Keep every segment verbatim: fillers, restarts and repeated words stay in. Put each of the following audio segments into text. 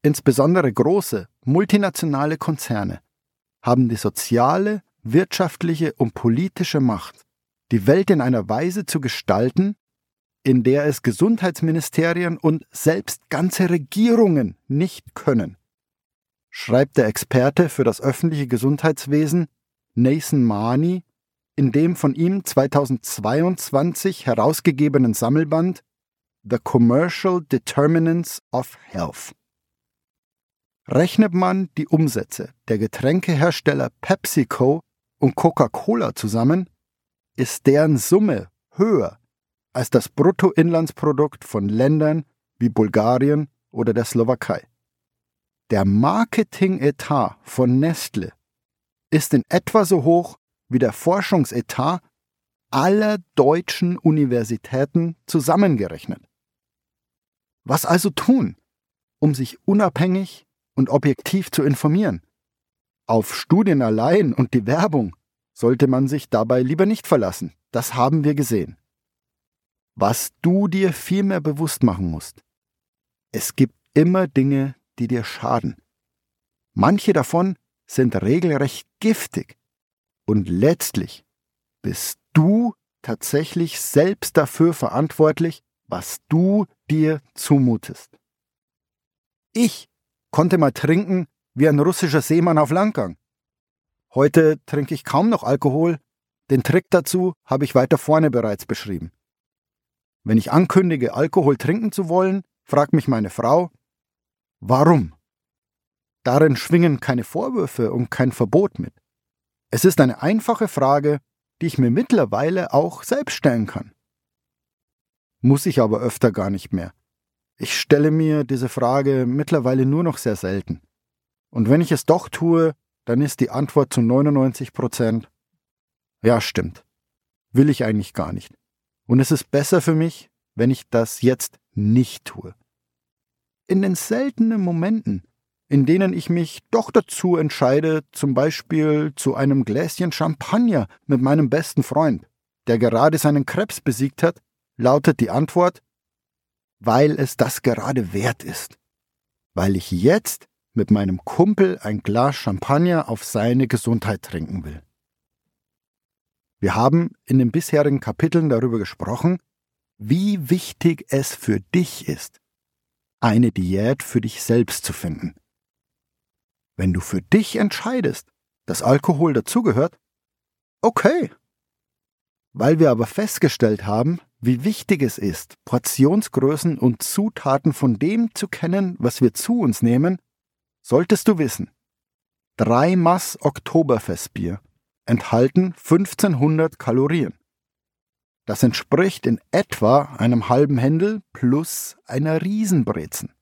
insbesondere große, multinationale Konzerne, haben die soziale, wirtschaftliche und politische Macht, die Welt in einer Weise zu gestalten, in der es Gesundheitsministerien und selbst ganze Regierungen nicht können, schreibt der Experte für das öffentliche Gesundheitswesen Nathan Marney in dem von ihm zweitausendzweiundzwanzig herausgegebenen Sammelband The Commercial Determinants of Health. Rechnet man die Umsätze der Getränkehersteller PepsiCo und Coca-Cola zusammen, ist deren Summe höher als das Bruttoinlandsprodukt von Ländern wie Bulgarien oder der Slowakei. Der Marketingetat von Nestle ist in etwa so hoch wie der Forschungsetat aller deutschen Universitäten zusammengerechnet. Was also tun, um sich unabhängig und objektiv zu informieren? Auf Studien allein und die Werbung sollte man sich dabei lieber nicht verlassen. Das haben wir gesehen. Was du dir vielmehr bewusst machen musst: Es gibt immer Dinge, die dir schaden. Manche davon sind regelrecht giftig. Und letztlich bist du tatsächlich selbst dafür verantwortlich, was du dir zumutest. Ich konnte mal trinken wie ein russischer Seemann auf Landgang. Heute trinke ich kaum noch Alkohol. Den Trick dazu habe ich weiter vorne bereits beschrieben. Wenn ich ankündige, Alkohol trinken zu wollen, fragt mich meine Frau, warum? Darin schwingen keine Vorwürfe und kein Verbot mit. Es ist eine einfache Frage, die ich mir mittlerweile auch selbst stellen kann. Muss ich aber öfter gar nicht mehr. Ich stelle mir diese Frage mittlerweile nur noch sehr selten. Und wenn ich es doch tue, dann ist die Antwort zu neunundneunzig Prozent: Ja, stimmt. Will ich eigentlich gar nicht. Und es ist besser für mich, wenn ich das jetzt nicht tue. In den seltenen Momenten, in denen ich mich doch dazu entscheide, zum Beispiel zu einem Gläschen Champagner mit meinem besten Freund, der gerade seinen Krebs besiegt hat, lautet die Antwort: Weil es das gerade wert ist. Weil ich jetzt mit meinem Kumpel ein Glas Champagner auf seine Gesundheit trinken will. Wir haben in den bisherigen Kapiteln darüber gesprochen, wie wichtig es für dich ist, eine Diät für dich selbst zu finden. Wenn du für dich entscheidest, dass Alkohol dazugehört, okay. Weil wir aber festgestellt haben, wie wichtig es ist, Portionsgrößen und Zutaten von dem zu kennen, was wir zu uns nehmen, solltest du wissen: drei Maß Oktoberfestbier enthalten fünfzehnhundert Kalorien. Das entspricht in etwa einem halben Händel plus einer Riesenbrezen.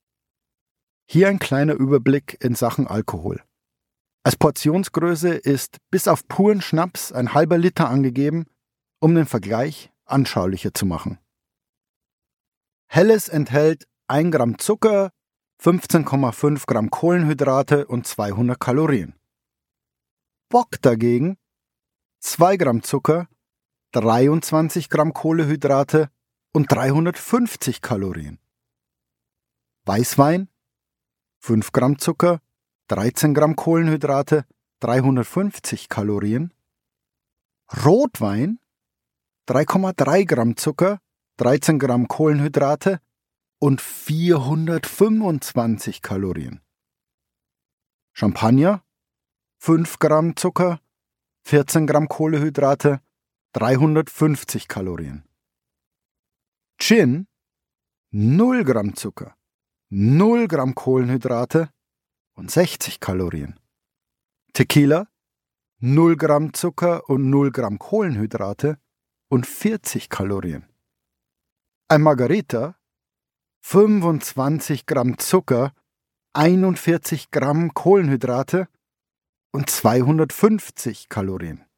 Hier ein kleiner Überblick in Sachen Alkohol. Als Portionsgröße ist bis auf puren Schnaps ein halber Liter angegeben, um den Vergleich anschaulicher zu machen. Helles enthält ein Gramm Zucker, fünfzehn Komma fünf Gramm Kohlenhydrate und zweihundert Kalorien. Bock dagegen zwei Gramm Zucker, dreiundzwanzig Gramm Kohlenhydrate und dreihundertfünfzig Kalorien. Weißwein fünf Gramm Zucker, dreizehn Gramm Kohlenhydrate, dreihundertfünfzig Kalorien. Rotwein drei Komma drei Gramm Zucker, dreizehn Gramm Kohlenhydrate und vierhundertfünfundzwanzig Kalorien. Champagner fünf Gramm Zucker, vierzehn Gramm Kohlenhydrate, dreihundertfünfzig Kalorien. Gin null Gramm Zucker, null Gramm Kohlenhydrate und sechzig Kalorien. Tequila null Gramm Zucker und null Gramm Kohlenhydrate und vierzig Kalorien. Ein Margarita fünfundzwanzig Gramm Zucker, einundvierzig Gramm Kohlenhydrate und zweihundertfünfzig Kalorien.